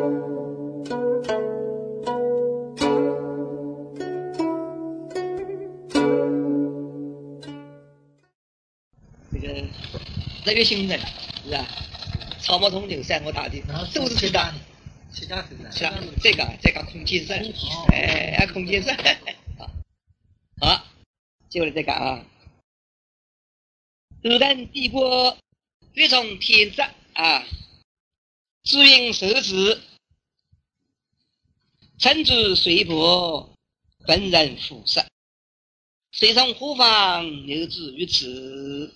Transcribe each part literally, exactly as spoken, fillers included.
这个日月星人是吧？草木通流，山河大地，都是其他的。 其他是是吧？这个这个空间山，哎，空间山，好，好，接下来再讲啊。日本帝国月从天上啊，知云受之，臣子随伯，本人俯视，水从湖方，流之于此。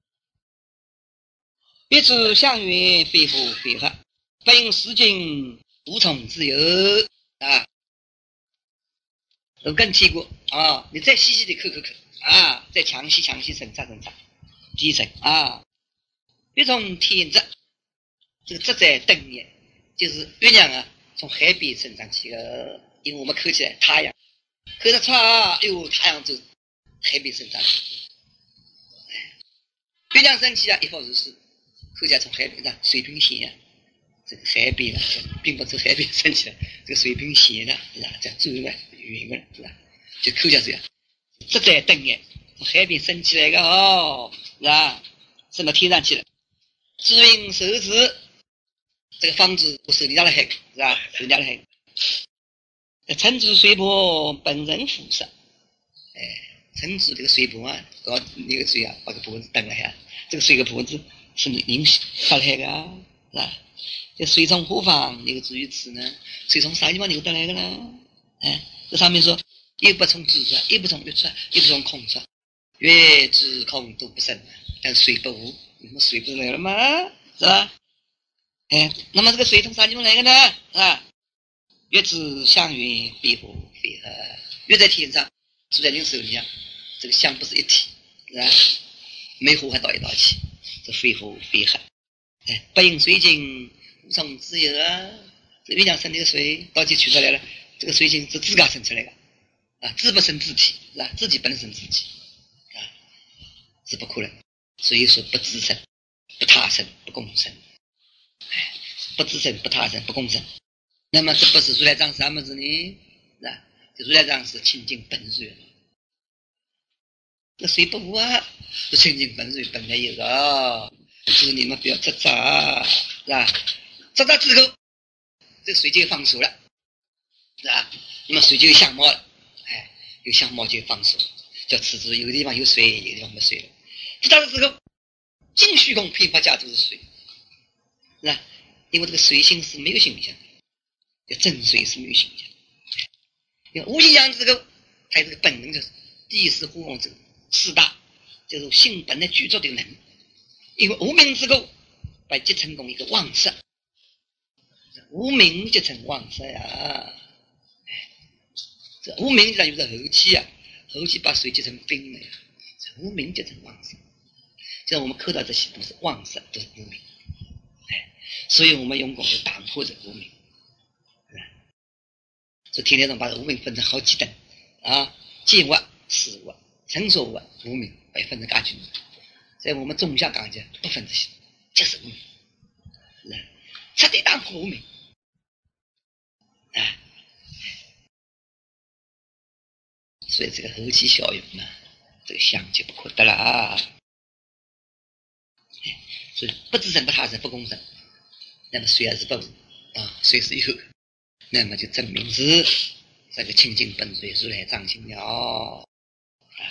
月之相云，非福非害，本世君无从自由啊！都更提过啊！你再细细的看看看啊！再详细详细审查审查，提审啊！月从天上，这个这在登月，就是月亮啊，从海边升上去的。因为我们看起来太阳，看得出啊，哎呦，太阳就海边升上去。月亮升起啊，一方如是，看起来从海边上水平线啊。这个海边啊，并不从海边升起来，这个水平线呢，是吧？这周围圆的，是吧？就看下去啊，这在灯哎，从海边升起来的哦，是吧？升到天上去了。知云受之，这个房子不是人家的海，是吧？人家的海。臣子水泊，本人俯视。哎，臣子这个水泊啊，搞那个水啊，把个脖子蹬了下，这个水个脖子是您发来的啊，是吧？这水从湖方流之于此呢？水从啥地方流得来的呢？哎，这上面说，又不从自出，又不从月出，又不从空出，月之空都不生，但水不无，那么水不来了吗？是吧？哎，那么这个水从啥地方来的呢？是吧？月之相云，非福非害，月在天上，住在您手里啊，这个相不是一体，是吧？没火还到一道去，这非福非害。哎，不应水晶。无从自由啊！这月亮生这个水到底取出来了，这个水晶是自家生出来的啊，自不生自体，是吧？自己不能生自己啊，是不可能。所以说不自生，不他生，不共生。哎，不自生，不他生，不共生。那么这不是如来藏是什么子呢？是吧？这如来藏是清净本水，这水不无啊，这清净本水本来有的，就是你们不要执着，是吧？执着之后，这个水就放手了，是吧？那么水就有相貌了，哎，有相貌就放手，叫此之有的地方有水，有的地方没水了。执着之后，尽虚空遍法界都是水，是吧？因为这个水性是没有形象的，真水是没有形象。因为无形象之后，它这个本能就是地势呼风者四大，就是性本来具足的能。因为无名之后，把结成功一个妄色。无名就成妄色呀，这无名就是后期啊，后期把水结成冰了呀，无名就成妄色。现在我们看到这些都是妄色，都是无名，哎，所以我们用功就打破这个无名，是吧？所以天台上把无名分成好几等啊，见物、事物、成熟物、无名，被分成各群。在我们中下讲解不分这些，就是无名，是吧？彻底打破无名。啊，所以这个后期效用呢，这个相就不可得了啊。所以不自生不他生不共生，那么水还是不无啊，水是有，那么就证明是这个清净本水如来藏性了啊。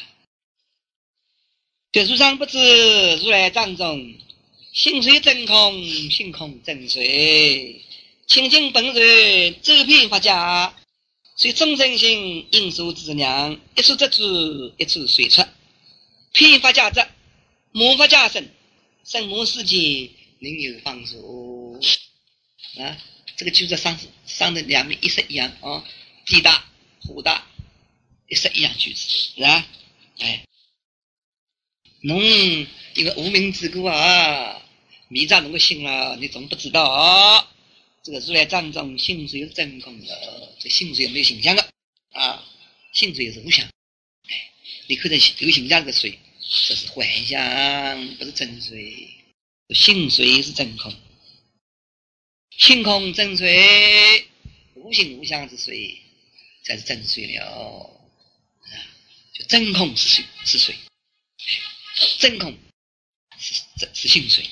就如上不知如来藏中，心水真空，心空真水。清净本水，周遍法界，随众生心应受之量，一处则住，一处随出。遍法界者，魔法界身，生魔世界，另有方所啊。这个就在上上的两面一式一样啊，地大湖大，一式一样句子，是吧？哎，侬一个无名之故啊，迷障侬个心了，你总不知道啊。这个如来藏中性水是真空的，这性水没有形象的啊，性水是无相。哎，你看见有形象的水，这是幻象，不是真水。性水是真空， 性空真水，无形无相之水才是真水了。就真空是水，是水，真空是是是性水。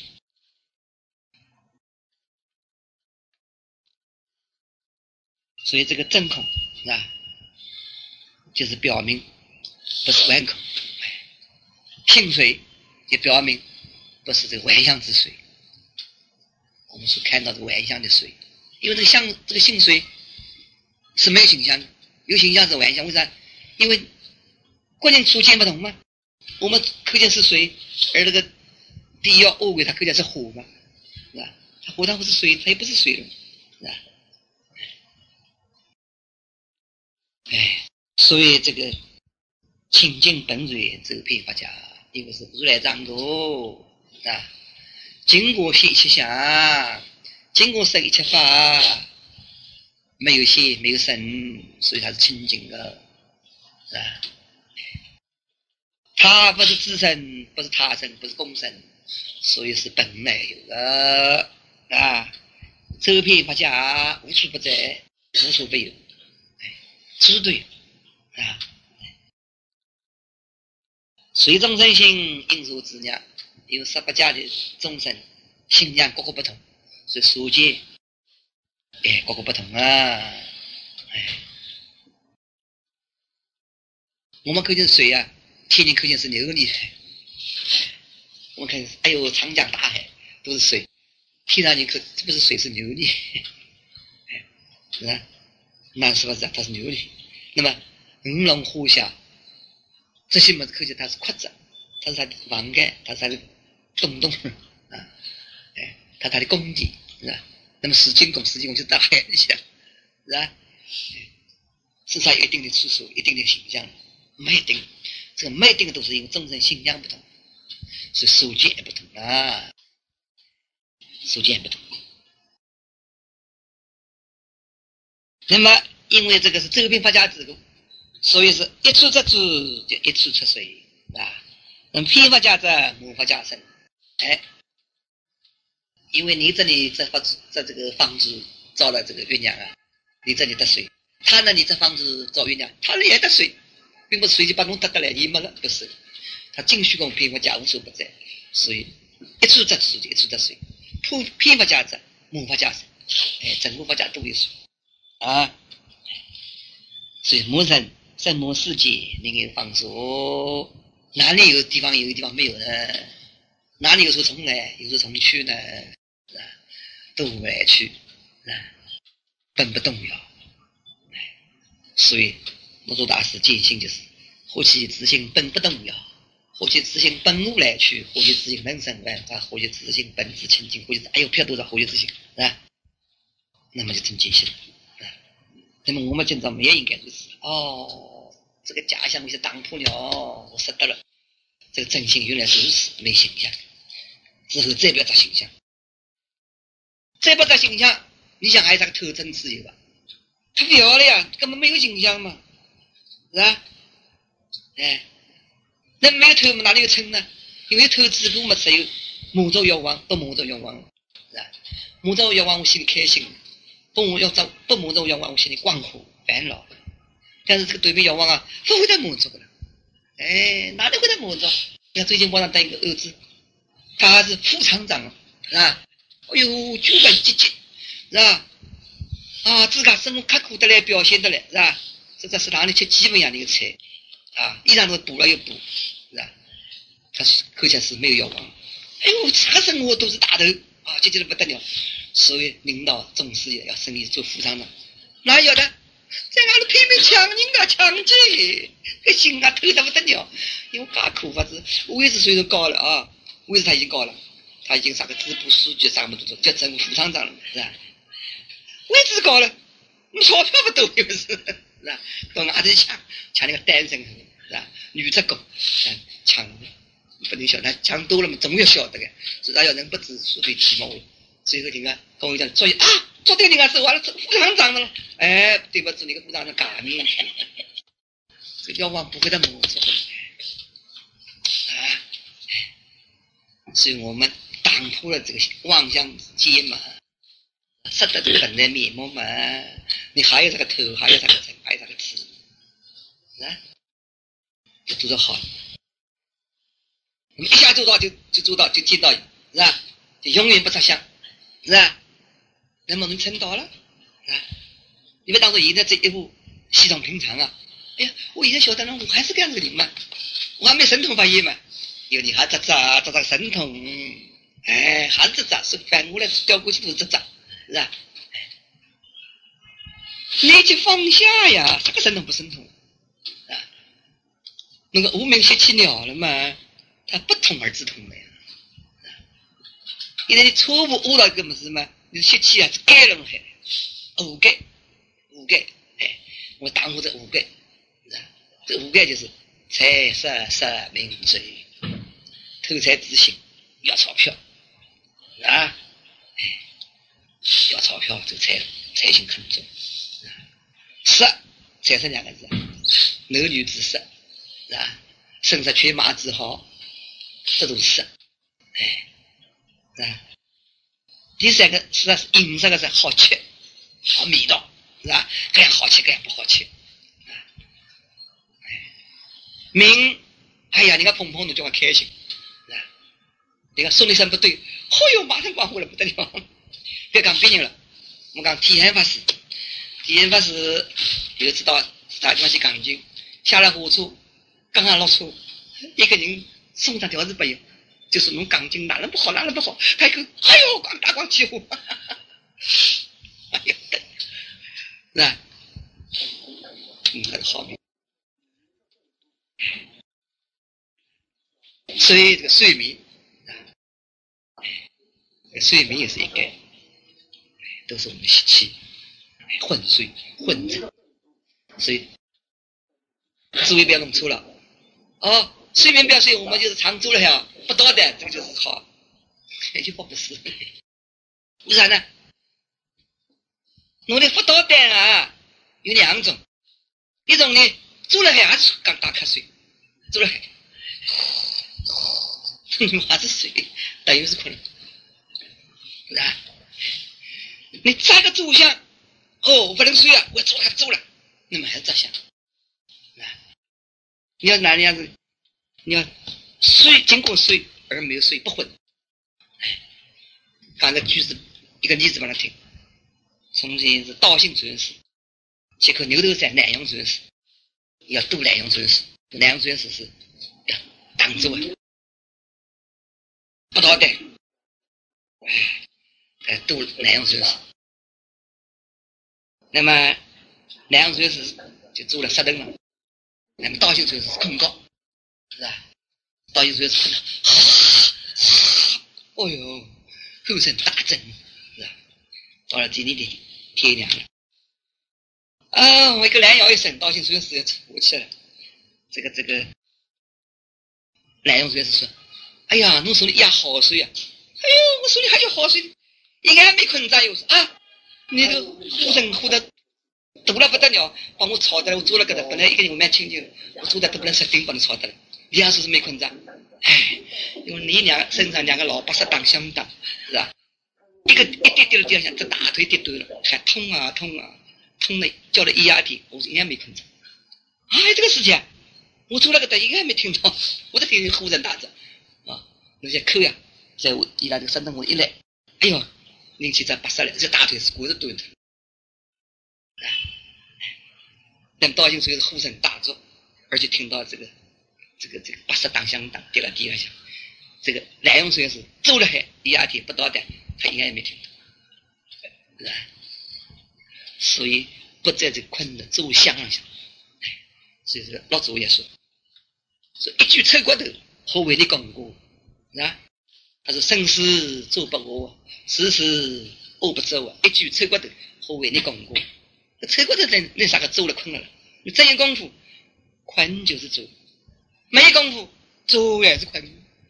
所以这个真空啊，就是表明不是完空，性水也表明不是这个万象之水。我们所看到的万象的水，因为这个相这个性水是没有形象的，有形象是万象。为啥？因为观念处见不同嘛。我们看见是水，而那个第一要恶鬼他看见是火嘛，是吧？他火它不是水，它也不是水了，是吧？哎，所以这个清净本水周遍法家，因为是如来藏土啊，经过现一切相，经过生一切法，没有现没有生，所以它是清净的啊。它不是自身，不是他身，不是共生，所以是本来有的啊。周遍法家，无处不在，无处不有，知对啊。随众生心，应受之量，因为十八家的众生信仰各个不同，所以所见哎各个不同啊。哎，我们看见水啊，天天看见是琉璃海，我们看哎呦长江大海都是水，天上你看这不是水是琉璃，哎，是吧？那是不是啊？它是琉璃。那么五龙湖下这些么子看见它是壳子，它是它的房盖，它是它的洞洞啊，哎，它它的功底是吧？那么十金拱十金拱就到海里去了，是吧？是它有一定的次数，一定的形象，没一定，这个没一定的都是因为众生信仰不同，所以受见不同啊，受见不同。那么因为这个是周遍法家之路，所以是一处则出，就一处出水啊。那么遍法家者，无法家生。哎，因为你这里这房子这这个房子造了这个月亮啊，你这里得水；他那里这房子造月亮，他那也得水，并不是水就把侬得过来，你没了，不是。他尽虚空遍法家无所不在，所以一处则出，就一处得水。遍法家者，无法家生。哎，整个法家都有水啊。所以魔神圣魔世界另有方所，哪里有地方有，地方没有呢？哪里有时候重来，有时候重去呢？啊，都无来去啊，本不动摇。所以摩祖大师见性就是：何其自性本不动摇，何其自性本无来去，何其自性能生万法，何其自性本自清净，何其哎呦飘多少何其自性啊？那么就真见性了。那么我们今朝也应该如此哦，这个假象是当破了，我识得了，这个真性原来是如此，没形象，之后再不要找形象，再不找形象，你想还是个特征自由吧？他不要了呀，根本没有形象嘛，是吧？哎，那没有头哪里有称呢？因为头自古嘛只有魔咒药王，不魔咒药王，是吧？魔咒药王我心里开心。不要找不魔咒药王，我心里光苦烦恼。但是这个对面药王啊，不会再魔咒了。哎，哪里会再魔咒？你看最近网上带一个儿子，他还是副厂长，是吧？哎呦，九本积极，是吧？啊，自家生活刻苦的来，表现的来，是吧？这在食堂里吃鸡一样的一个菜，啊，衣裳都补了又补，是吧？他看起来是没有药王。哎呦，这个生活都是大头啊，积极的不得了。所以领导重视也要升你做副厂长，哪有的？在那里拼命抢人家抢劫，个心啊头得不得了，因为干苦法子，位置虽然高了啊，位置他已经高了，他已经上个支部书记，上么多叫政务副厂长了，是吧？位置高了，你钞票不多，是不是？是吧？到哪里抢？抢那个单身，是吧？女职工，抢不能晓得，抢多了嘛，总要晓得的，至少要人不知所对鸡毛。最后人家跟我讲，所以啊，做对人家是完了，副厂长了，哎，对不住，那个副厂长改命去，这药王不会再魔咒啊！所以我们打破了这个妄想之见嘛， 杀得这个本来面目嘛，你还有这个头，还有这个身，还有这个字，是吧？就做得好，你一下做到就就做到就见到，是吧？就永远不着相，是吧？那么能撑到了，啊，你别当做现在这一步稀松平常啊！哎呀，我以前晓得了，我还是这样子的人嘛，我还没神通发现嘛，有你还扎扎扎扎神通，哎，还是扎是反过来掉过去都是扎，是吧？你去放下呀，这个神通不神通啊？那个无名习气了了嘛，它不通而自通的呀。因为你初步悟到一个么事嘛，你习气啊是改了海，五改，五改，哎，我打我这五改，这五改就是财色色名睡，偷财自信，要钞票，啊，哎，要钞票，这个财财性很重。色产生两个字，男女之色，是吧？生杀犬马之好，这都是色，哎，是吧？第三个是是饮食的是好吃，好味道，是吧？这样好吃，这样不好吃，啊，哎，名，哎呀，你看碰碰的就很开心，是吧？你看说你声不对，哦哟，马上光火了不得了，别讲别人了，我讲体验法师。体验法师有知道打地方去讲经，下了火车，刚刚落车，一个人送上条子不有，就说侬讲经哪能不好，哪能不好，他一个哎呦，光大光起火，哎呦，是吧？嗯，很好命。所以这个睡眠，睡眠也是一个，都是我们的习气。混睡混着，所以注意不要弄错了哦。睡眠不要睡，我们就是常住了呀，不多的，这个就是好。就不是，为啥呢？我的不多的啊，有两种，一种呢住了还是刚打瞌睡，住了还还是睡，等于是困了，是吧？你扎个住相。哦，我不能睡啊！我做了做了，那么还是这样。你要哪样子？你要睡，经过睡而没有睡，不混。哎，刚才句子一个例子帮他听。从前是道信传世，结果牛头山南阳传世，要渡南阳传世，南阳传世是要挡住啊，不到的。哎，渡南阳传世。那么南阳传世就做了杀灯了，那么道信传世是控告，是吧？道信传世看到，哦哟，后生大震，是吧？到了第二天天亮了，啊，我一个拦腰一声，道信传世要出去了。这个这个南阳传世说：“哎呀，侬手里呀好睡啊！哎呦，我手里还有好睡，应该还没困着。”又说啊，你这呼声呼的。堵了不得了，把我吵得了，我坐了个的，本来一个人我蛮清静，我坐的都不能设定，把你吵得了。你要说是没困着，哎，因为你俩身上两个老八十当相当，是吧？一个一跌跌了掉下，这大腿跌断了，还痛啊痛啊，痛的叫了一压天，我说应该没困着。哎，这个事情，我坐了个的，应该没听到，我在听见呼声大着啊，那些口呀，在我伊拉这个山东我一来，哎呦，引起这八十了，这大腿是骨头断的。那么道信虽是呼声大作，而且听到这个这个这个八十当相当跌了地下，这个南阳虽然是走了海一压天不到的，他应该也没听到，是吧？所以不在这困的走向上，所以这个老祖也说，说一句臭骨头，何为你讲过，是吧？他说生死做不我，死死我不走啊！一句臭骨头，何为你讲过？臭骨头在那啥个走了困了了？你真有功夫，困就是走；没功夫，走也是困。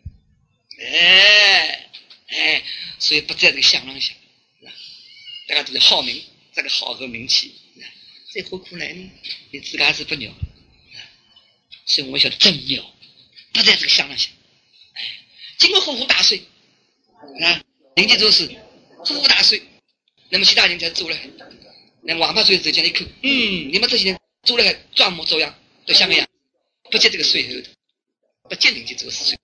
哎哎，所以不在这个相上下，大家都是好名，这个好和名气，这何苦来呢？你自个是不鸟，所以我晓得真鸟，不在这个相上下。哎，经过呼呼大睡啊，人家就是呼呼大睡。 那么其他人才做了，那王八水只讲一口，嗯，你们这些人做了装模作样，都像个样，不接这个水后头，不接人家这个水，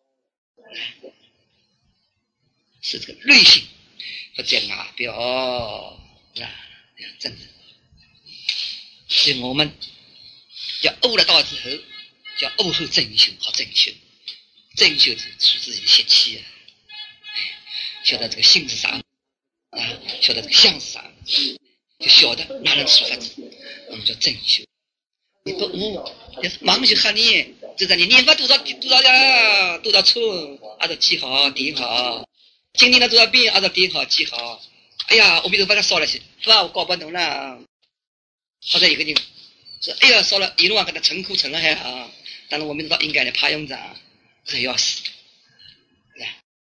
是这个内心不接外表啊，真的。所以我们要悟了道之后，叫悟后正修，好正修，正修是出自己的习气啊，晓得这个性是啥啊，晓得这个相是啥，就晓得哪能出发子，我们叫正修。你不悟，忙就喊你，就在你念法多少多少呀，多少寸，按照记好点好，经历了多少遍，按照点好记好。哎呀，我比如把它烧了去，是吧？我搞不懂了。或者有个人说：“哎呀，烧了一路上给他成苦成了还好，但是我们知道应该的怕用着，这要死，是吧？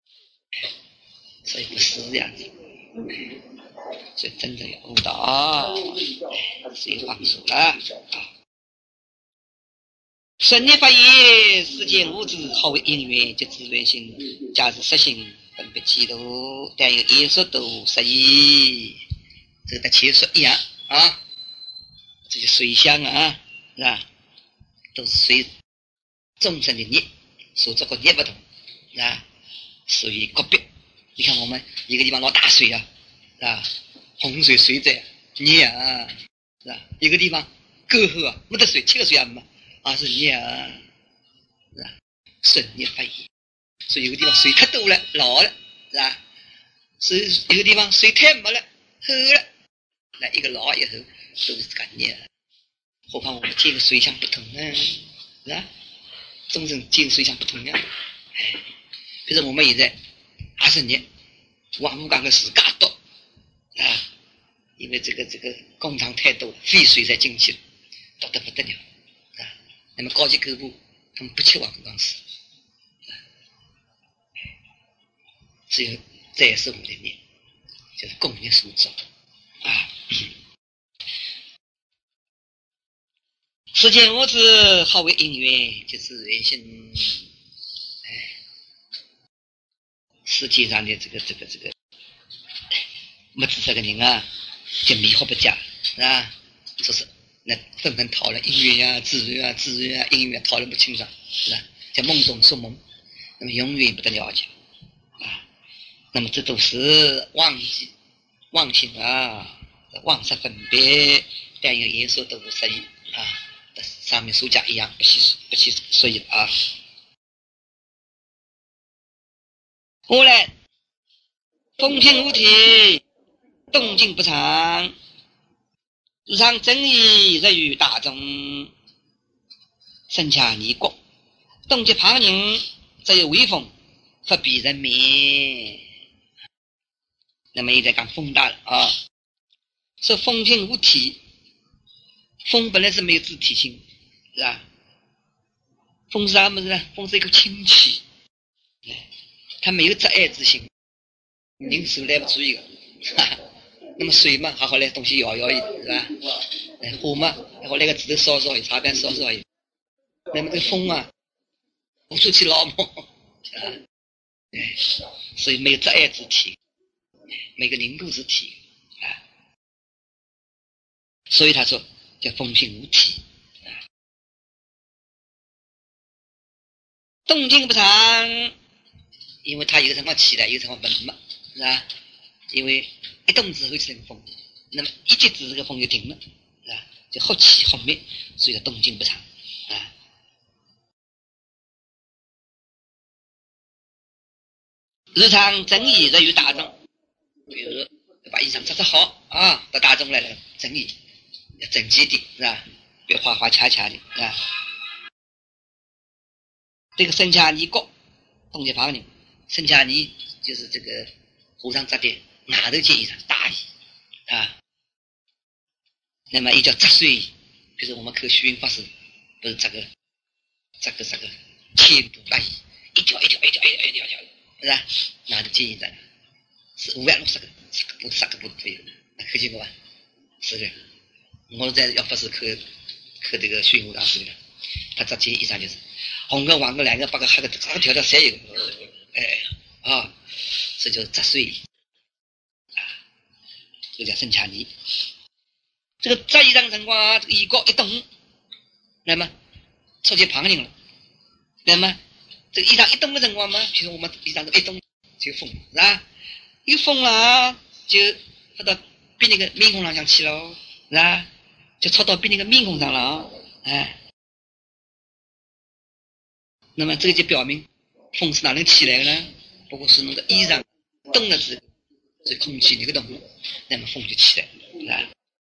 所以不是这样子，所以真正要悟道，是有帮助了啊。顺逆法也，世间无知，好为因缘及自愿性，假使实行，本不嫉妒，但有因说度实义，这个跟前说一样啊。”这些水相啊，是吧？都是随众生的业所做的业不同，是吧？属于个别。你看我们一个地方闹大水啊，是吧？洪水水灾孽啊，是吧？一个地方沟壑啊，没得水，缺个水啊嘛，啊是孽啊，是吧？顺孽法也。所以有个地方水太多了，老了，是吧？所以有个地方水太没了，厚了，那一个老以后。都是感念，何况我们见的水相不同呢？是吧？众生见水相不同呀。哎，比如我们现在二十年，网络刚开始嘎多啊，因为这个这个工厂太多了，废水才进去了，多得不得了啊。那么高级客户他们不吃网络公司，只有这也是我的念，就是功业所造啊。世间无知，好为因缘，就是缘性。哎，世界上的这个这个这个没知这个人啊，就迷惑不假，是吧？说是那纷纷讨论因缘啊、自然啊、自然啊、因缘讨论不清楚，是吧？叫梦中说梦，那么永远不得了解啊。那么这都是忘记、忘性啊，妄识分别，但有因素都不适宜啊。上面所讲一样，不起不起所以啊。后来风情无体，动静不常，日常真理热于大众，身恰尼国，动机旁人，则有威风，不比人民。那么也在讲风大了啊，说风情无体，风本来是没有自体性。是吧？风是啥么子呢？风是一个清气，它没有责爱之心，人手来不出一个。那么水嘛，好好来东西摇摇一点，是吧？火嘛，好来个指头烧烧一，茶边烧烧一。那么这个风啊，不出去老猛，啊，所以没有责爱之体，没有凝固之体啊。所以他说叫风性无体。动静不常，因为它有个什么起来，有个什么本嘛，是吧？因为一动之后就是个风，那么一截止这个风就停了，是吧？就后起后灭，所以叫动静不常啊。日常整理热于大众，比如说把衣裳穿得好啊，到大众来了整理，要整齐的，是吧？别花花恰恰的，是吧？这个身恰尼国，动机旁人，身恰尼就是这个和尚扎的外头件衣裳大衣啊，那么也叫扎穗衣，比如我们看虚云法师不是这个这个这个千步大衣，一条一条一条一条一条一条，是吧？外头件衣裳是五万六十个，十个布十个布都有，那看见过吧？是的，我在要法师看看这个虚云和尚是的，他扎件衣裳就是。红个、黄个、蓝个、白个、黑个，啥个条条侪有，哎啊，这就是杂碎啊。 这叫生掐泥。这个在衣裳情况，这个衣角一动，那么出现旁人了。那么这个衣裳一动的情况嘛，比如我们衣裳一动就风，是吧？有风了，就发到别人的面孔上去了，是吧？就戳到别人的面孔上了，哎。那么这个就表明风是哪能起来的呢？不过是那个衣裳动了之后，这空气那个动了，那么风就起来了，是吧？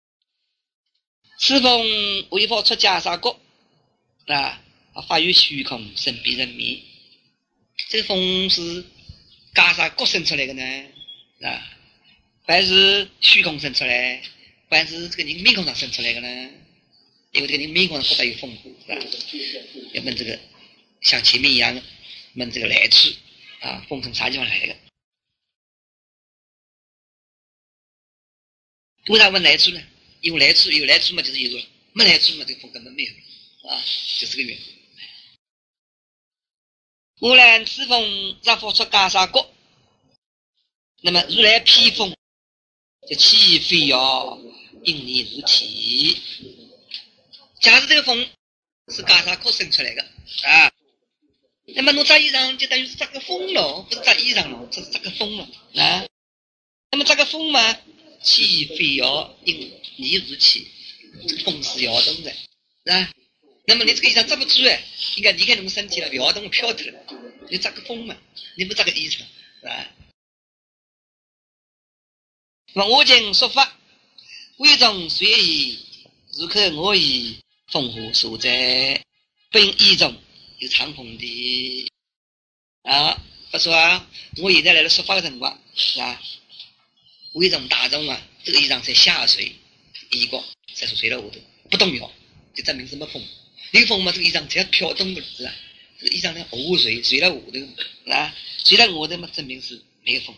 此风为否出袈裟国啊？发于虚空，生必人灭。这个风是袈裟国生出来的呢，啊，还是虚空生出来，还是这个人面孔上生出来的呢？因为这个人面孔上不带有风，是吧？要问这个像前面一样问这个来处啊，风从啥地方来的？为啥问来处呢？有来处，有来处嘛就是有了，没来处嘛这个风根本没有啊，就是个原因。无论此风若复出袈裟国，那么如来披风就起飞摇，引你如体。假如这个风是袈裟国生出来的啊，那么侬扎衣裳就等于是扎个风了，不是扎衣裳了，这是扎个风了啊。那么扎个风嘛，起飞摇，引你如体，这个风是摇动的啊。那么你这个衣裳扎不住哎，应该离开你们身体了，摇动飘脱了。你扎个风嘛，你不扎个衣裳啊？那么我今说法，为中随意，如可我以风火所在，本意中有长风的啊。不说啊，我现在来了说法的情况啊，为中大众啊，这个衣裳在下水，衣角在水了下头不动摇，就证明什么风？有风嘛，这个衣裳只要飘动的是吧？这个衣裳呢，湖水水在下头，是吧？水在下头嘛，证明是没有风。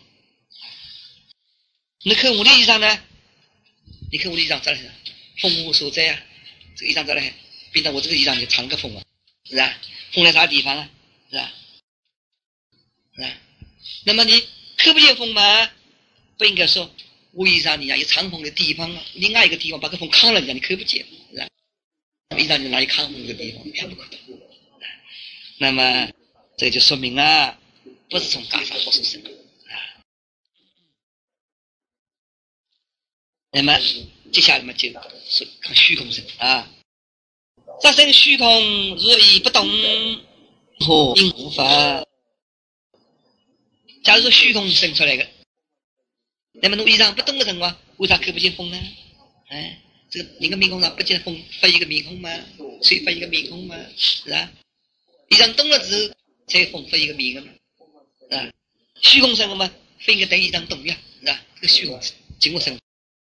你看我的衣裳呢？你看我的衣裳咋了？风无所在啊！这个衣裳咋了？变成我这个衣裳就藏个风啊，是吧？风在啥地方啊？是吧？是吧？那么你看不见风吗？不应该说我衣裳你要有藏风的地方啊，另外一个地方把个风扛了，你看不见，是吧？那么衣裳就哪里扛风的地方看不可能。那么这就说明啊，不是从袈裟国所生的啊。那么接下来嘛就说看虚空生啊，这生虚空若以不动，何因无法？假如说虚空生出来的，那么侬衣裳不动的情况，为啥看不见风呢？哎，这个人的面孔上不见风发一个面孔吗？水发一个面孔吗？是吧？衣裳动了之后才有风发一个面孔嘛，是吧？虚空生的嘛，不应该等衣裳动呀，是吧？这个虚空经过生。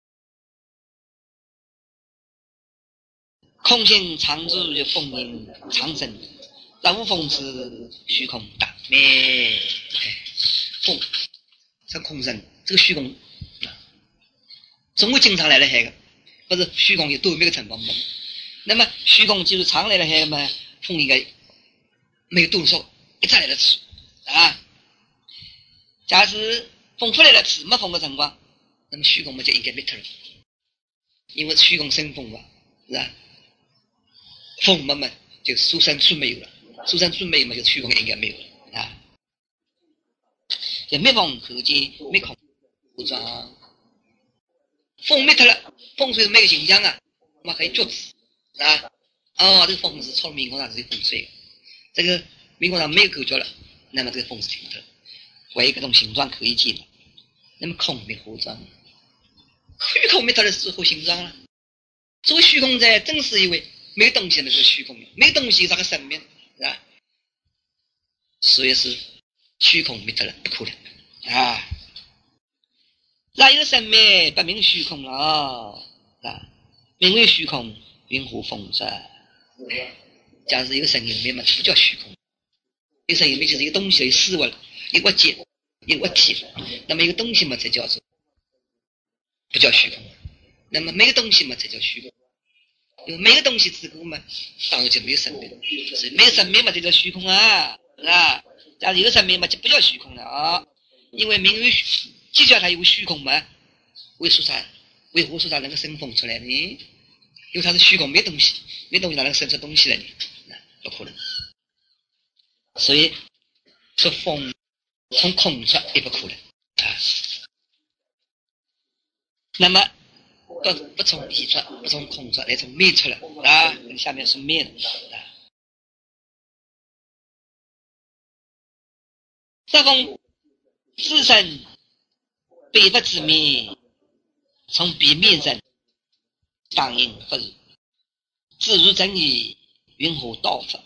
空性常住就风音长生，那无风是虚空大灭。风是空生，这个虚空啊，总会经常来了海的，不是虚空有多没有情况吗？那么虚空就是常来了海嘛，风应该没有多少，一直来了次啊。假使风出来了次没风的情况，那么虚空嘛就应该灭掉了，因为虚空生风嘛，是吧？风嘛嘛就疏散处没有了，疏散处没有嘛就虚空应该没有了啊。就灭风可见灭空无状，风灭掉了，风水没有形象啊，那么可以觉知啊。哦，这个风是朝面孔上是有风水的，这个面孔上没有口角了，那么这个风是停的，唯一个种形状可以见了。那么空灭无状，虚空灭掉的时候形状了。作为虚空在，正是因为没有东西那是虚空，没有东西是个生命，是吧？所以是虚空灭掉了，不可能啊！哪有生灭不明虚空了啊？名为虚空，云何风着？假如有生有灭嘛，不叫虚空。有生有灭就是一个东西有事物了，有物件，有物体，那么一个东西嘛才叫做不叫虚空。那么没有东西嘛才叫虚空。因为没有东西之故嘛，当然就没有生命，所以没有生命嘛就叫虚空啊，是吧？假如有生命嘛就不叫虚空了啊，因为名为既叫它有虚空嘛， 为什啥？为何说它能够生风出来呢？因为它是虚空，没东西，没东西哪能生出东西来呢？不可能。所以说风从空出也不可能啊。那么不不从地出，不从空出，来从面出来啊。下面是面啊。这风自身北北之面，从彼面生，当应不如，自如真意，云何道法？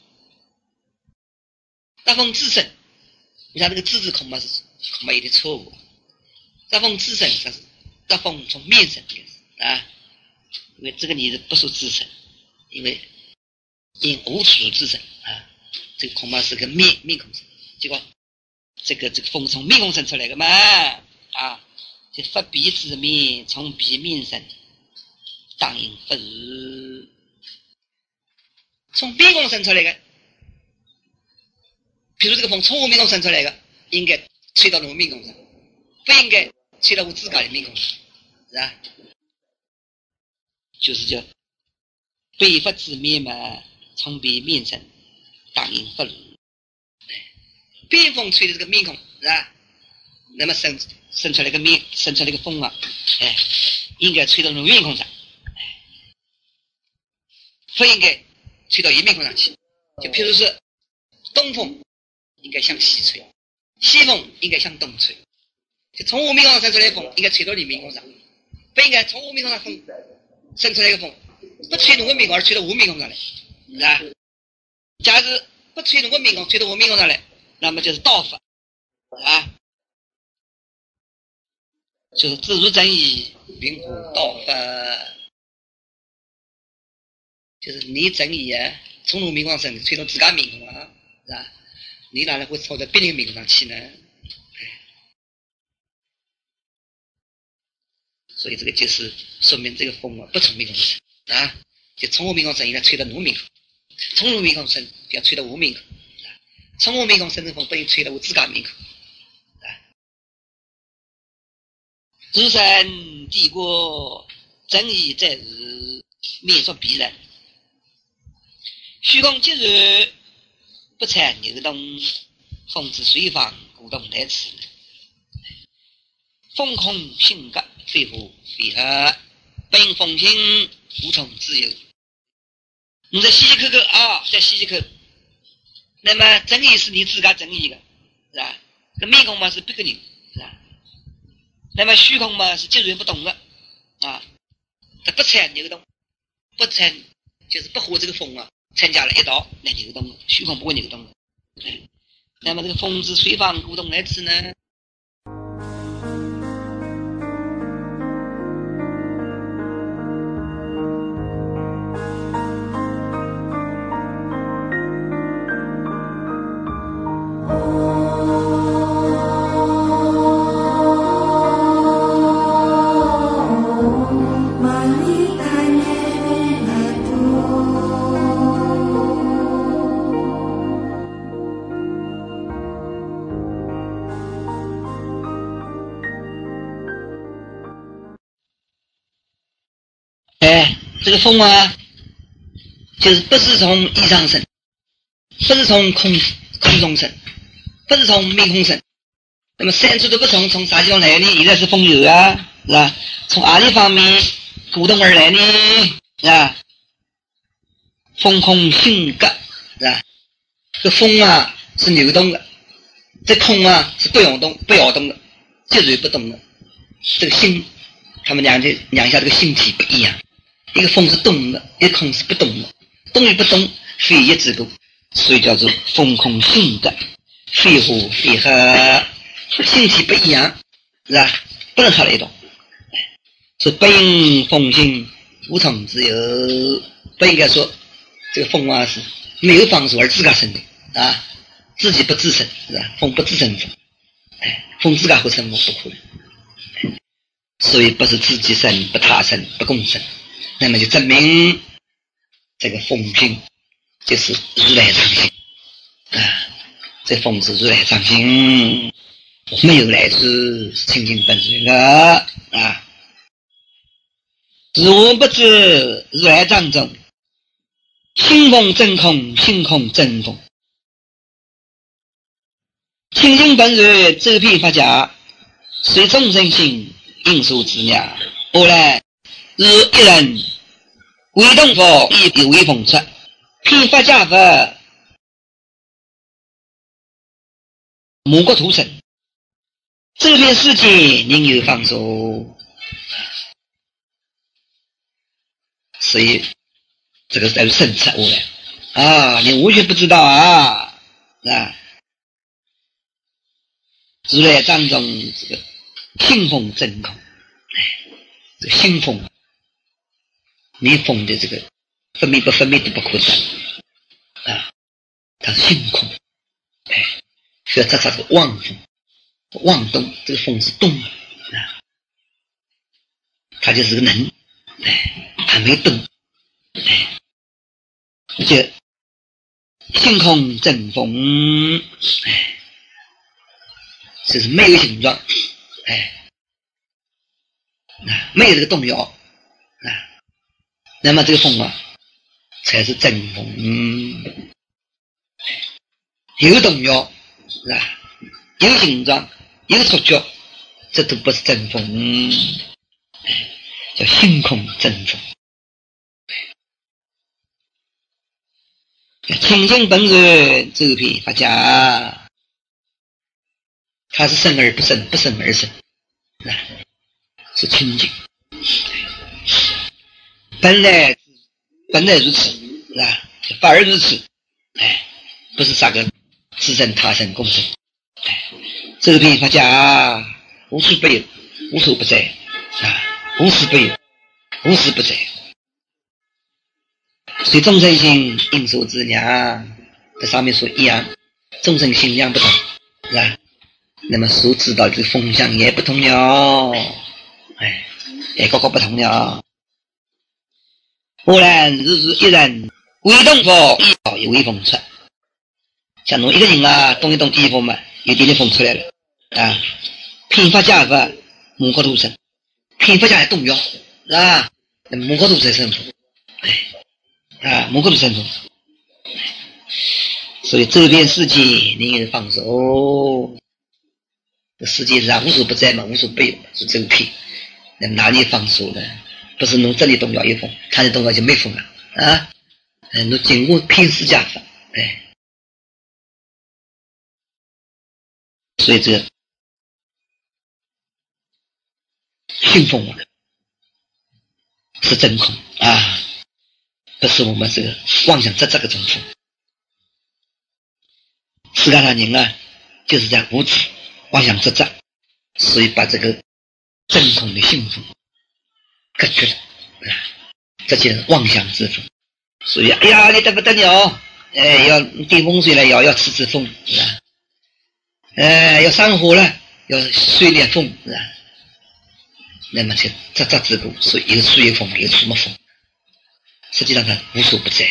大风自身，你看这个字字恐怕是恐怕有点错误。大风自身，它是大风从面生啊，因为这个你是不属自身，因为因无处自身啊，这个恐怕是个面面孔生，结果这个这个风从面孔生出来的嘛啊，就发彼之面，从彼面生，当应不如，从面孔生出来的。比如这个风从我面孔生出来的，应该吹到我面孔上，不应该吹到我自家的面孔上，是吧？就是叫北发之面嘛，从彼面生，当应不如。北风吹的这个面孔，是吧？那么生生出来个面，生出来个风啊，哎，应该吹到我面孔上，不应该吹到一面孔上去。就譬如说东风应该向西吹，西风应该向东吹。就从我面孔上生出来的风，应该吹到你面孔上，不应该从我面孔上风生出来的风，不吹到我面孔而吹到我面孔上来，是吧？假如不吹到我面孔，吹到我面孔上来，那么就是道法啊，就是自如真意，云何道法？就是你真意啊，从我面孔上吹到自家面孔啊，是吧？你哪能会凑到别人面孔上去呢？所以这个就是说明这个风啊不从面孔生啊，就从我面孔生应该吹到我面孔，从我面孔生就要吹到我面孔，从我面孔生的风不应吹到我自家面孔。诸神帝国，真意在日，灭作必然。虚空即日，不参牛动，风之随放，鼓动来此。风空性格，非乎非合，本风行，无从自由。你在细细刻刻啊，在细细刻，那么真意是你自家真意的，是吧？这面孔嘛是别个人，是吧？那么虚空嘛是即然不动的啊，它不参牛动，不参就是不和这个风啊参加了一道来扭动的，虚空不会扭动的。那么这个风之随放，鼓动来此呢？哎，这个风啊，就是不是从衣上生，不是从空空中生，不是从面空生。那么三处都不从，从啥地方来呢？现在是风流啊，是吧？从哪里方面鼓动而来呢？是吧？风空性格，是吧？这风啊是流动的，这空啊是不摇动、不摇动的，即然不动的。这个性，他们两者两下这个性体不一样。一个风是动的，一个空是不动的，动与不动，非一之故，所以叫做风空性格，非和非合，性体不一样，是吧？不能合来动。说本风行，无从自由，不应该说这个风啊是没有方数而自家生的啊，自己不自生，是吧？风不自生风，哎，风自家会生风不可能，所以不是自己生，不他生，不共生。那么就证明这个风性就是如来藏性啊，这风是如来藏性，没有来自清净本尊的啊。 如不知如来藏中，心风真空，心空真风。清净本然，周遍法界，随众生心，应受之量。后来如一人为动佛，亦为风出，遍法界佛，母国土生，周遍世界，宁有放手。所以这个才是圣彻悟来啊！你完全不知道啊啊！如来藏中这个心风真空，哎，这个心风，你风的这个分泌不分泌都不可知啊，它是心空，哎，所以这它是妄风，妄动，这个风是动啊，它就是个能，哎，还没动，哎，这心空真风，哎。就是没有形状，哎，没有这个动摇，啊，那么这个风啊，才是真风。嗯，有动摇，是吧？有形状，有触觉，这都不是真风。嗯，叫心空真风。清净本然，周遍法界。它是生而不生，不生而生，是清净。本来本来如此，啊，反而如此，哎，不是啥个自生他生共生，哎，周遍法界无处不有，无所不在，啊，无时不有，无时不在。所以众生心应受之量，这上面说一样，众生心量不同，是吧？那么所知道这个风向也不同了，哎，也各个不同了。忽然日日一人为动佛，亦为风出。像侬一个人啊，动一动衣服嘛，有点点风出来了啊。偏法界法，母国土生，偏法界还动摇，是吧？那母国土才生风，哎，啊，母国土生风。所以周遍世界，宁有放手。这世界上无所不在嘛，无所不有，是周遍。那么哪里放手呢？不是侬这里动摇有风，他的动摇就没风了啊！嗯，侬经过偏世界法，哎，所以这个信风啊，是真空啊，不是我们这个妄想这这个真空。世界上人啊，就是在无知妄想执着，所以把这个真空的信风隔绝了，这就是妄想之风。所以哎呀，你得不得了？哎，要顶风水了，要要吃吃风，是吧？哎，要上火了，要吹点风，是吧？那么就执着之故，所以有处有风，有处没风。实际上它无所不在。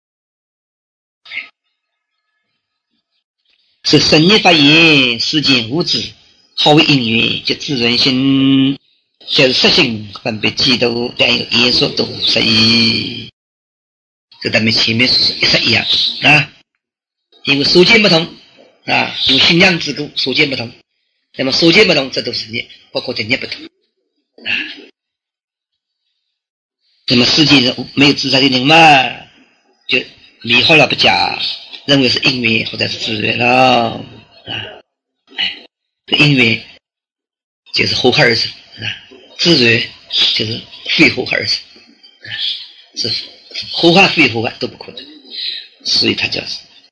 是神力发言，世间无知，好为因缘，即自然心，就是实性分别嫉妒，但有耶稣都实义。这咱们前面说一式一样啊，因为所见不同啊，有信仰之故，所见不同。那么所见不同，这都是业，包括这业不同啊。那么世界上没有自杀的人嘛，就迷惑了不假。认为是因缘或者是自然了啊，哎，这因缘就是合合而成啊，自然就是非合合而成啊，是合合非合合都不可能，所以它叫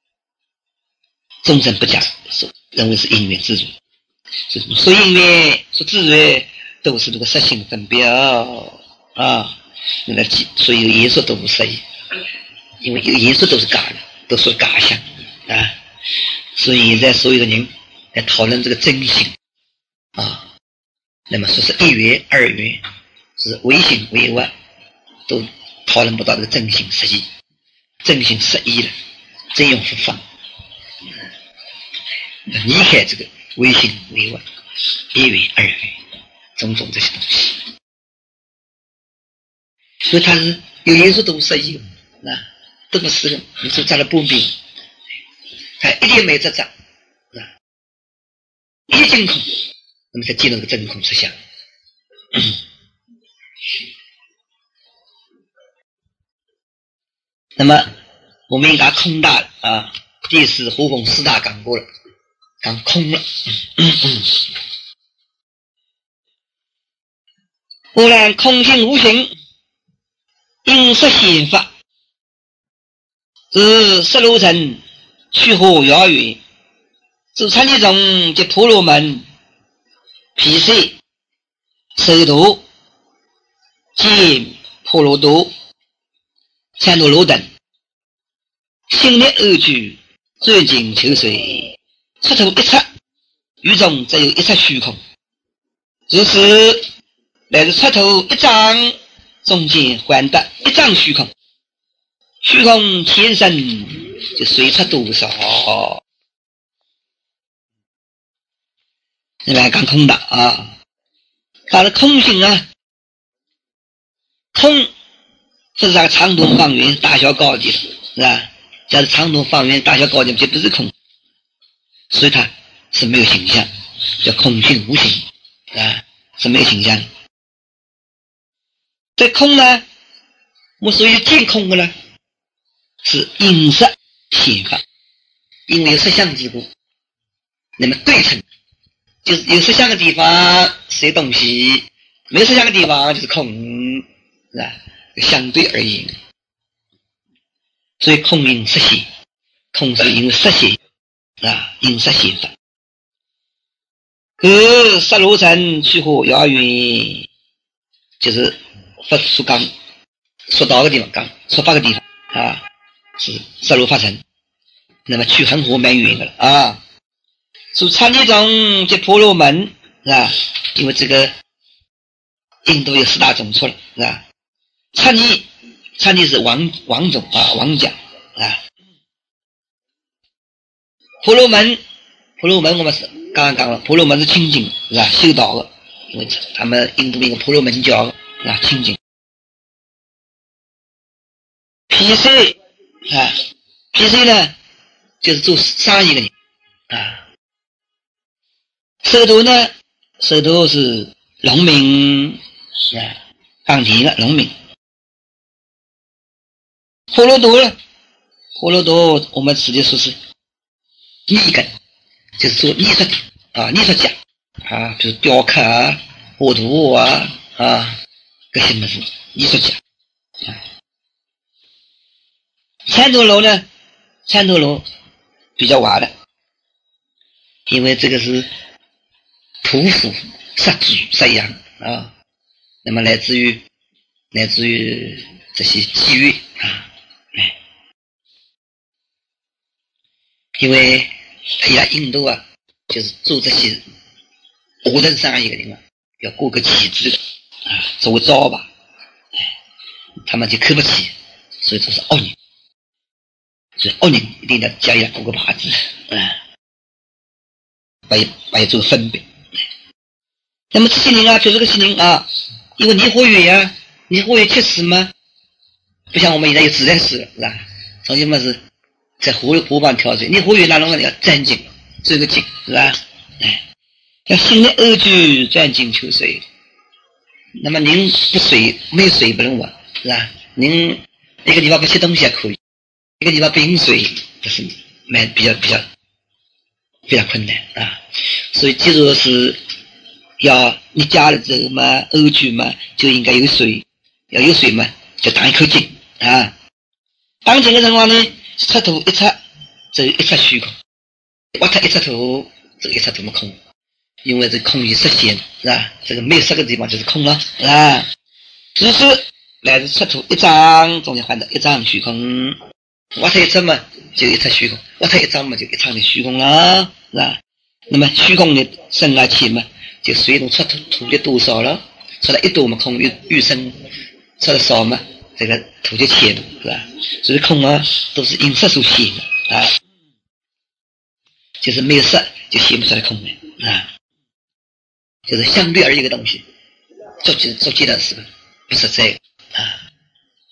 众生不假，说认为是因缘自然，说因缘说自然都是这个实性分别啊，那个所以有言说都不实义，因为有言说都是假的。都说假象啊，所以现在所有的人来讨论这个真性啊，那么说是一元二元，是唯心唯外，都讨论不到这个真性实义，真性实义了，真用佛法，离开这个唯心唯外，一元二元，种种这些东西。 所以它是有因素都是一个，啊，都不是的，你说占了半边，它一点没执着，啊，一真空，那么才进入个真空实相。那么我们应该空大了啊，第四火风四大讲过了，讲空了。嗯嗯，忽然空性无形，因色显法，是色如尘，去火遥远，主参一种即婆罗门、毗舍、舍毒、见婆罗多、三多罗等，心力二句，钻进秋水，出头一刹，于中则有一刹虚空。如是乃至出头一丈，中间还得一丈虚空，虚空前身就随出多少。你来讲空的啊，它的空性啊，空是这个长短方圆大小高低的，是吧？假如长短方圆大小高低就不是空，所以它是没有形象，叫空性无形啊，是没有形象。这空呢，我所以见空的呢，是因色显法，因为有色相之故，那么对称，就是有色相的地方是有东西，没有色相的地方就是空，是吧？相对而言，所以空因色显，空是因为色显啊，因色显法。而色如尘，去火遥远，就是佛所讲说到个地方讲说八个地方啊，是色如法尘，那么去很火蛮远的了啊。所参一种即婆罗门是吧？因为这个印度有四大种出了是吧？参一参一是王王种啊，王讲啊。婆罗门婆罗门我们是刚刚讲了，婆罗门是清净是吧？修道的，因为他们印度那个婆罗门教是吧？清净。毗舍啊，毗舍呢就是做生意的人啊。舍毒呢，舍毒是农民啊，耕田的农民。婆罗多呢，婆罗多我们直接说是艺根，就是做艺术的啊，艺术家啊，比如雕刻啊、画图啊啊，这些么子艺术家啊。参多罗呢，参多罗比较晚的，因为这个是屠夫、杀猪、杀羊啊，那么来自于来自于这些妓院啊，哎，因为哎呀，印度啊，就是做这些无人生意的人啊，要过个旗帜的啊，作为招吧，哎，他们就看不起，所以说是恶人。所以恶人一定要加一过个牌子，啊，把把它做分别。那么这些人啊，就是这些人啊，因为离火远呀，离火远确实嘛，不像我们现在有自来水了，是吧？从前嘛是在湖湖旁挑水，离火远那种要钻井，这个井是吧？哎，要心力二句钻井求水。那么您不水没有水不能玩，是吧？您一个地方不吃东西还可以。一个地方冰水就是蛮比较比较非常困难啊，所以记住是要你加了这个嘛欧剧嘛就应该有水，要有水嘛就当一口井啊。当井的情况呢，出头一刹就一刹虚空，挖它一刹头这个一刹头么空，因为这空与色显是吧？这个没有色的地方就是空了啊。只是来自出头一张中间换的一张虚空。挖它一张嘛，就一刹虚空；挖它一张嘛，就一场的虚空了，是吧？那么虚空的生啊起嘛，就随同出土土的多少了，出来一多嘛，空越越生；出来少嘛，这个土就浅了，是吧？所以空啊，都是因色所显的啊，就是没有色就显不出来空的啊，就是相对而言的东西，做起做起来是不实在的啊。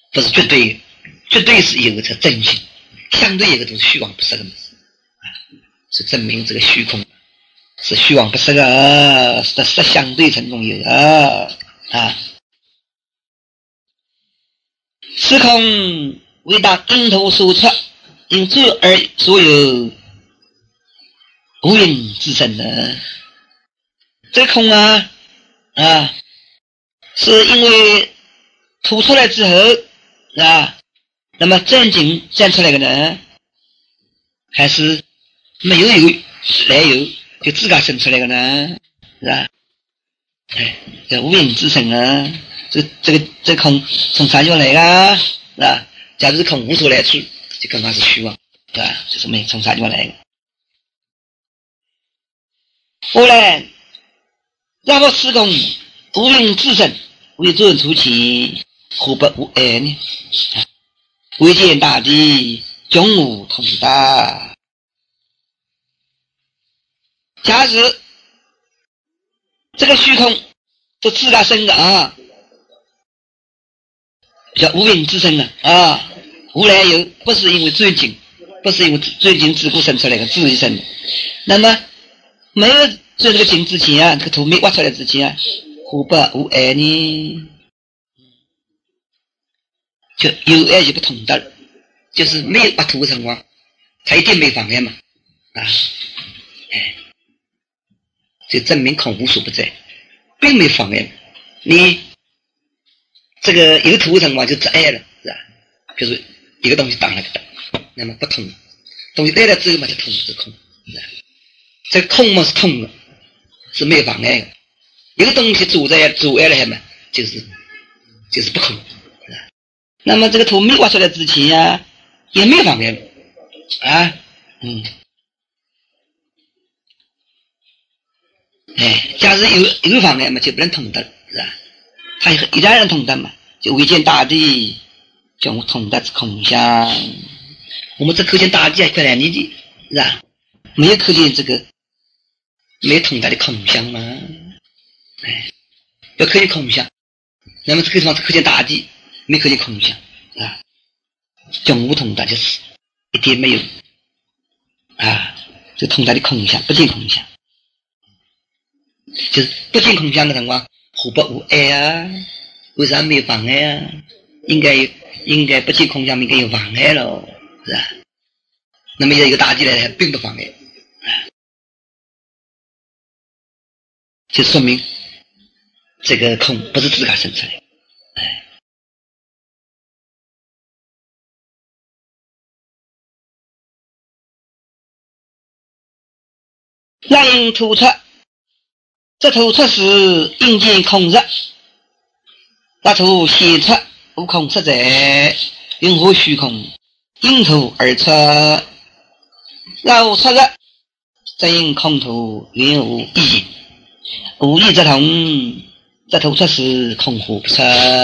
不是绝对的，绝对是有个才真性，相对一个都是虚妄不实的嘛，啊，是证明这个虚空是虚妄不实的，是实相对层中有的啊。是空为当因头所出，因这而所有无因之身呢？这个空啊啊，是因为吐出来之后啊，那么真经站出来的呢，还是没有有来有就自个生出来的呢？是吧？哎，这无因之身啊，这这个这个空从啥地方来的？是吧？假如是空无所来处，就刚刚是虚妄，是吧？就是没从啥地方来的。忽然然后是空无因之身为作用出其何不无碍呢？唯见大地终无同大。假使这个虚空是自个生的啊，叫无因之身的啊，无来由，不是因为最近，不是因为最近自古生出来的自己生的。那么没有这个景之前啊，这个土没挖出来之前啊，何不无碍呢？就有碍就不同的了，就是没有挖土的情况，它一定没妨碍嘛啊，哎，就证明空无所不在，并没妨碍。你这个有土的情况就阻碍了，是吧？比如说一个东西挡了个挡，那么不通，东西来了之后嘛就通，就空，是吧？这个空嘛是通的，是没有妨碍的。一个东西阻碍阻碍了什么，就是就是不空。那么这个土没挖出来之前啊，也没有妨碍啊，嗯，哎，假如有有妨碍嘛，就不能通达，是吧？它一旦能通达嘛，就未见大地，叫我通达之空相。我们这可见大地还快来你的，是吧？没有可见这个没有通达的空相嘛，哎，要可见空相，那么这个地方是可见大地。没可见空相啊，总无通达就是一点没有啊，这通达的空相不见空相，就是不见空相的情况，何不无碍啊？为啥没有妨碍啊？应该有，应该不见空相，应该有妨碍了，是吧？那么一个大地来并不妨碍，啊，就说明这个空不是自个生出来，哎。让因吐出，这吐出时应见空实，那吐显出无空实在，云何虚空因吐而出？那无出实，则因空吐云无异，无异则同，这吐出时空何不出？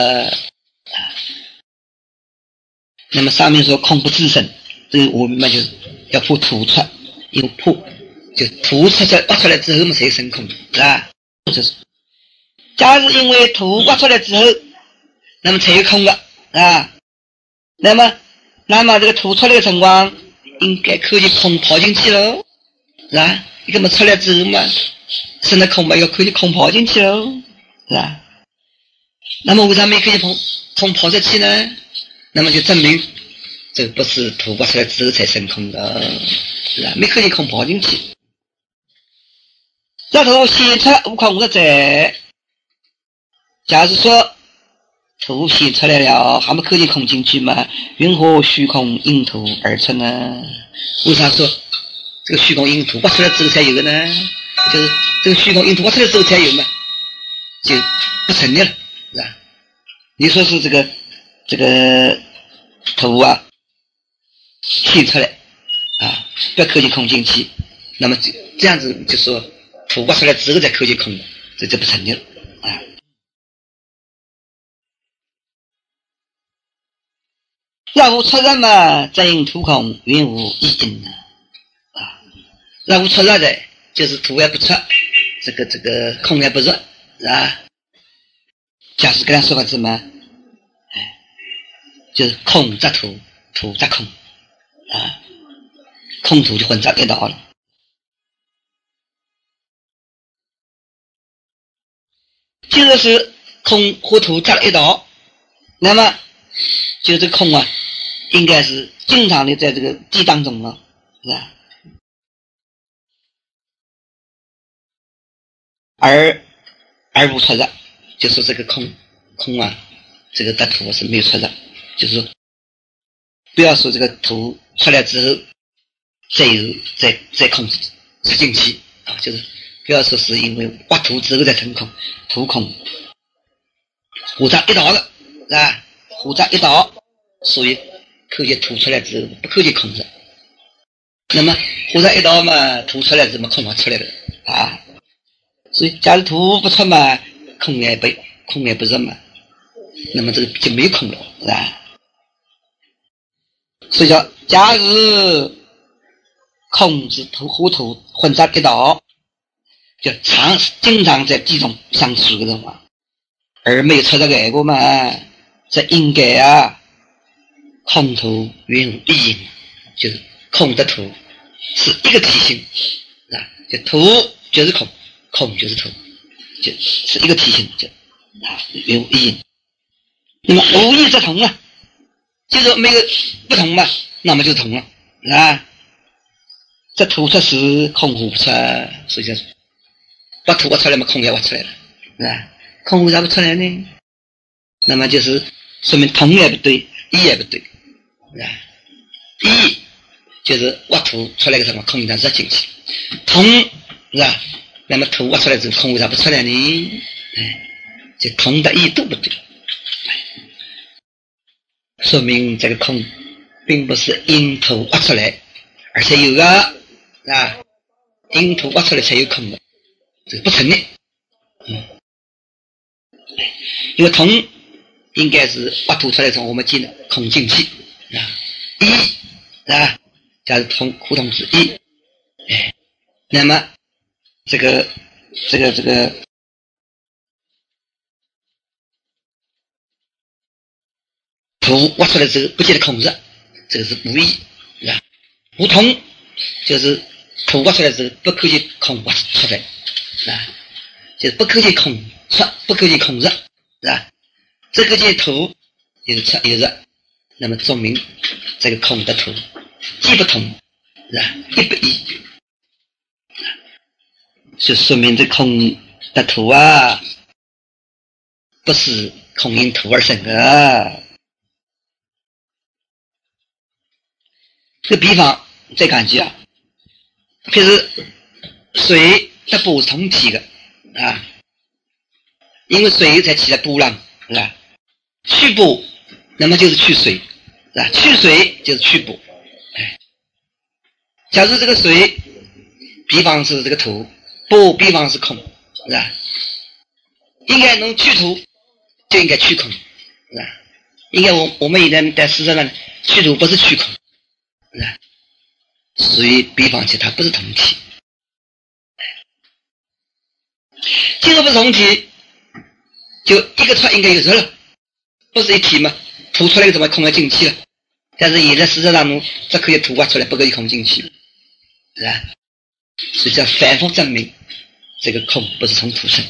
那么上面说空不自生，这个我们嘛就要破吐出，有破。就吐出来挖出来之后嘛才生空，是吧？就是假如因为吐挖出来之后，那么才有空的啊。那么那么这个吐出来的情况应该可以空跑进去了，是吧？一个嘛出来之后嘛生了空嘛要可以空跑进去了，是吧？那么为啥没可以空空跑出去呢？那么就证明这不是吐挖出来之后才生空的，是吧？没可以空跑进去。这头显出无空实在，假如说图显出来了，还没看见空进去嘛？云何虚空因图而出呢？为啥说这个虚空因图挖出来之后才有的呢？就是这个虚空因图挖出来之后才有嘛，就不成立了，是吧？你说是这个这个图啊显出来啊，不要看见空进去，那么这样子就说。土挖出来之后再看见空，这就不成立了啊！若无出入嘛，则因土空云无异因啊！若无出入的，就是土也不出，这个这个空也不入，是吧？假使跟他说法是什么？哎， 就是空则土，土则空啊，空土就混在一道了。既然是空和土在一道，那么就这个空啊，应该是经常的在这个地当中了，是吧？而而无出入，就是这个空空啊，这个的土是没有出入，就是说不要说这个土出来之后再有再再空出进去啊，就是不要说是因为挖土之后再成空，土空互在一道了，是吧？互在一道，所以科学土出来之后不科学空着，那么互在一道嘛，土出来之后嘛，空嘛出来了啊。所以假如土不出嘛，空也不空也不入嘛，那么这个就没有空了，是吧？所以叫假如空是土和土混在一道，就常经常在地中相处的人嘛，而没有出这个个嘛，这应该啊，空土云一应，就是空的土是一个体性啊，就土就是空，空就是土，就是一个体性，就啊云一应。那么无异则同啊，就是没有不同嘛，那么就同了啊。这土出时空无不出，所以叫把土挖出来嘛，空也挖出来了，是吧？空为啥不出来呢？那么就是说明同也不对，一也不对，是吧？一就是挖土出来个什么空一旦入进去，同是吧？那么土挖出来之后空为啥不出来呢？哎，就同的一都不对，说明这个空并不是因土挖出来，而且有个啊，因土挖出来才有空的，这个不成立。嗯，因为同应该是挖土出来从我们进的空进去啊，一啊，假如同互同是一，哎，那么这个这个这个土挖出来之后不见得空着，这个是无意啊。无同就是土挖出来之后不可以空挖出来啊，就是不可以空出，不可以空入，是吧？这个件土有出有入，那么说明这个空的土既不同，是吧？一不一，就说明这空的土啊，不是空因土而生的。这个比方再感觉啊，譬如水它不是同体的啊，因为水才起来波浪，是吧？去波，那么就是去水，是吧？去水就是去波。哎，假如这个水，比方是这个土，波比方是空，是吧？应该能去土，就应该去空，是吧？应该我我们现在在事实上去土不是去空，是吧？所以比方起它不是同体。既然不是同体，就一个出应该有入了，不是一体嘛？土出来怎么空要进去了？但是现在事实上中，这可以土挖出来不可以空进去，是吧？所以叫反复证明这个空不是从土生。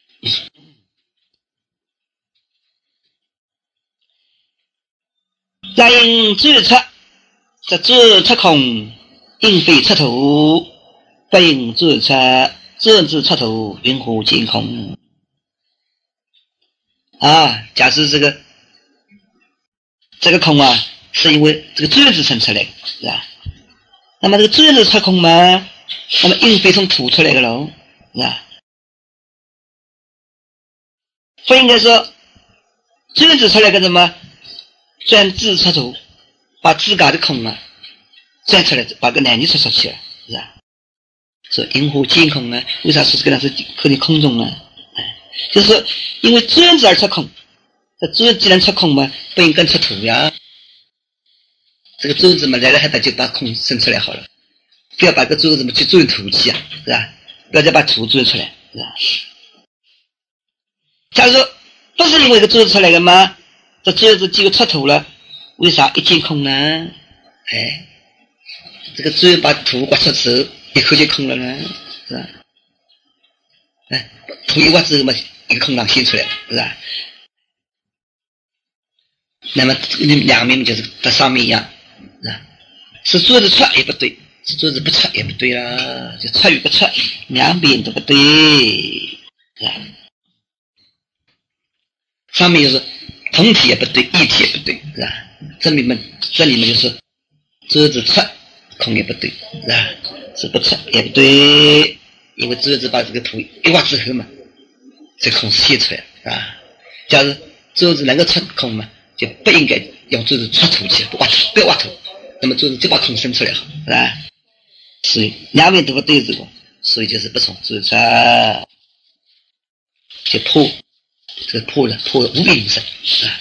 然因转出，则转出空，应非出土；不应转出，转之出土，云何见空？啊，假设这个这个空啊，是因为这个转子生出来的，是吧？那么这个转子出空嘛，那么应非从土出来的喽，是吧？不应该说转子出来个什么？转子出土，把自家的空啊转出来，把个男女出出去了，是吧？说因何见空呢？为啥说这个呢是可能空中呢？哎，就是说因为转子而出空，这转既然出空嘛，不应该出土呀。这个转子嘛来了还得就把空生出来好了，不要把个转子嘛去转土去啊，是吧？不要再把土转出来，是吧？假如说不是因为个转子出来的嘛，这转子结果出土了， 为啥一见空呢？哎，这个主人把土挖出之后，一口就空了呢，是吧？哎，土一挖之后嘛，一个空档现出来了，是吧？那么两面就是和上面一样，是吧？是桌子出也不对，是桌子不出也不对啦，就出与不出，两边都不对，是吧？上面就是同体也不对，异体也不对，是吧？这里面这里面就是桌子出空也不对，是吧？是不出也不对，因为桌子把这个土一挖之后嘛，这空是现出来，是吧？假如桌子能够出空嘛，就不应该用桌子出土去，不挖土，不要挖土，那么桌子就把空生出来好，是吧？所以两边都不对这个，所以就是不从桌子出，就破，这个破了破无名声，啊，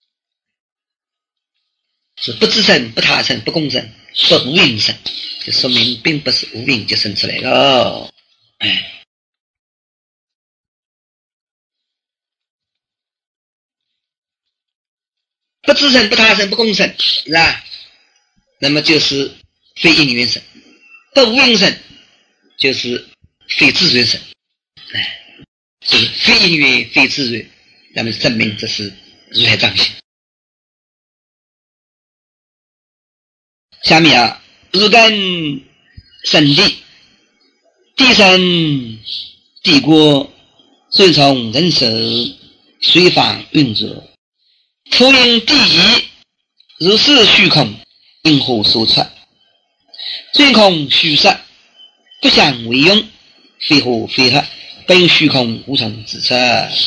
是不自身、不他身、不共生、不无名声，就说明并不是无名就生出来了，哎。不自身、不他身、不共生，是吧？那么就是非因缘生；不无因生，就是非自缘生。哎，就是非因缘、非自缘，那么证明这是如来藏性。下面啊，日根生地，地生地国，水从人手，水方运作。土因地移，如是虚空，因何所出？最空虚实，不相为用，非合非合，本虚空无从自出。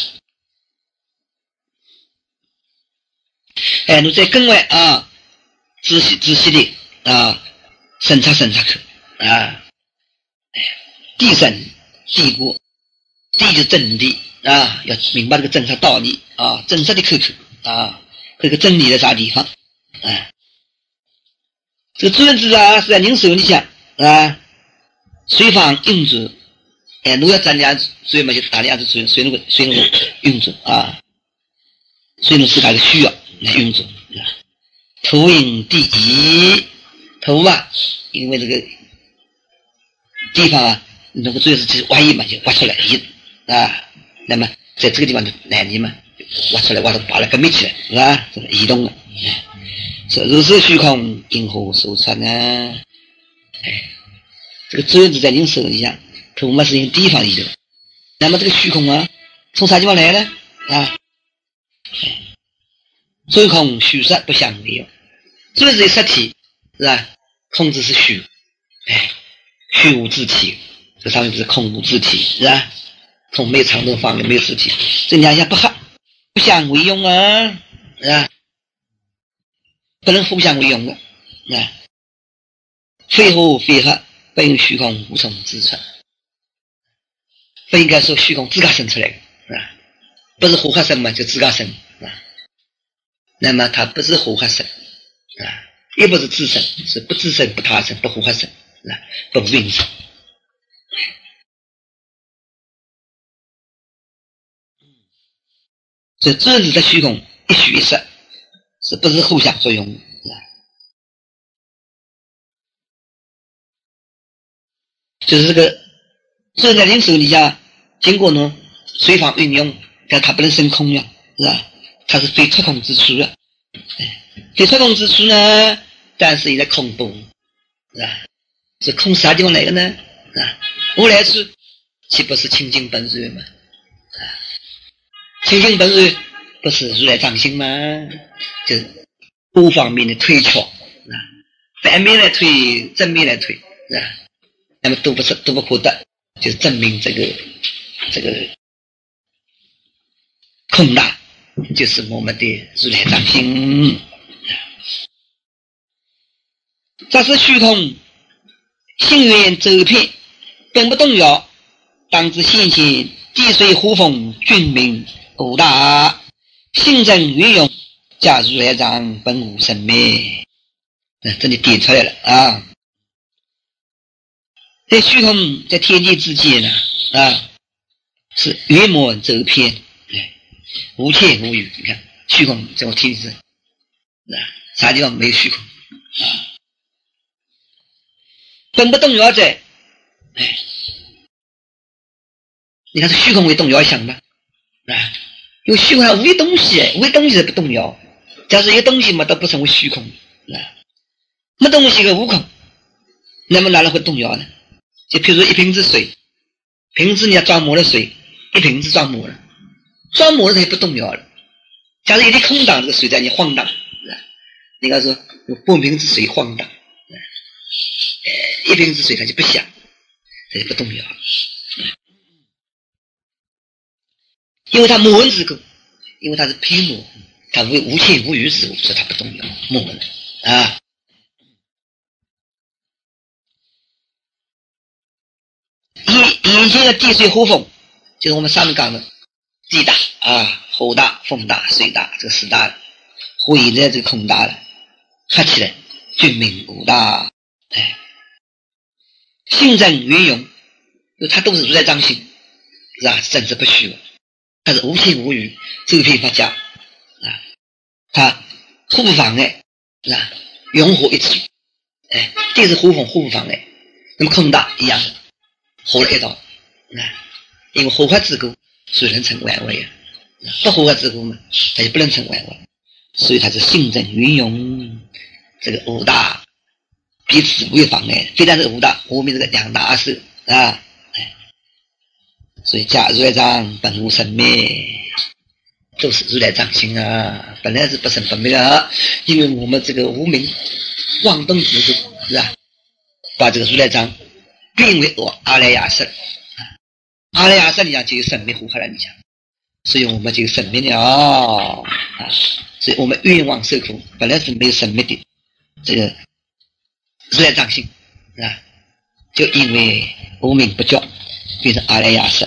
哎，你在更外啊，仔细仔细的啊，审查审查去啊。地生地国，地就是真理啊，要明白这个真实道理啊，真实的口口。啊，这个真理在啥地方？啊，这个尊子啊是在您手里想啊，随方运作，哎，如果咱俩所以嘛就打两只随随那个随那个运作啊，随那是它的需要来运作啊。土因地移，土啊，因为这个地方啊，那个主要是就是挖一嘛，就挖出来一啊，那么在这个地方就来泥嘛。挖出来，挖到把那个密起来，是吧？这个移动了。说如是虚空，因何所出呢？哎，这个桌子在您手里上，土嘛是用地方移动。那么这个虚空啊，从啥地方来呢？啊，真空虚实不相为用。桌子的实体是吧？空子是虚，哎，虚无自体，这上面就是空无自体，是吧？空没有长度方面没有自体，这两下不合。不相为用啊，是吧？不能互相为用的，啊，非合非合，本虚空无从自出，不应该说虚空自家生出来的，是吧？不是合合生嘛，就自家生啊。那么它不是合合生啊，也不是自生，是不自生、不他生、不合合生，啊，不无因生。所以这里的虚空一虚一实，是不是互相作用的？就是这个，这在您手里下经过呢随方运用，但它不能生空呀，是吧？它是非出空之处啊，非出空之处呢，但是也在空不，是吧？是空啥地方来的呢？啊，无来处岂不是清净本然吗？啊，清净本然不是如来藏性吗？就是多方面的推敲，啊，反面来推，正面来推，是吧？那么都不是都不可得，就是证明这个这个空大就是我们的如来藏性。这是虚空性缘周遍，本不动摇，当知现前地水火风均明五大，性正运用，假如来藏本无生灭。这里点出来了啊！在虚空在天地之间呢，啊，是圆满周遍，无切无余。你看虚空在我天地之啊，啥地方没有虚空啊？本不动摇者，哎，你看是虚空为动摇想吗？啊，因为虚空它无一东西，无一东西是不动摇。假如一个东西嘛都不成为虚空，啊，没东西和无空，那么哪能会动摇呢？就譬如说一瓶子水，瓶子你要装满了水，一瓶子装满了，装满了它也不动摇了。假如一粒空档，这个水在你晃荡，你看说半瓶子水晃荡，一瓶子水它就不响，它就不动摇，因为它满之故，因为它是偏满，它为无欠无余之物，所以它不动摇，满了啊。眼前的地水火风，就是我们上面讲的地大啊，火大、风大、水大，这个四大了。火现在这个空大了，合起来均明无大，哎，性正圆融，因为它都是如来藏性，是吧？真实不虚，它是无欠无余，周遍法家啊，它互不妨碍，是吧？融合一致，哎，地是火风，互不妨碍。那么空大一样的，合了一道。啊，因为合法之故，所以能成万位啊；不合法之故嘛，它就不能成万位。所以它是性正圆融，这个五大彼此无有妨碍。非但是五大，后面这个两大是啊，哎，所以假如来藏本无生灭，都是如来藏性啊，本来是不生不灭的。因为我们这个无明妄动之故，是吧？把这个如来藏变为我阿赖耶识。阿赖耶识里讲就有生命呼唤了，你讲，所以我们就有生命了啊！所以我们愿望受苦本来是没有生命的，这个如来藏性啊，就因为无明不觉变成阿赖耶识。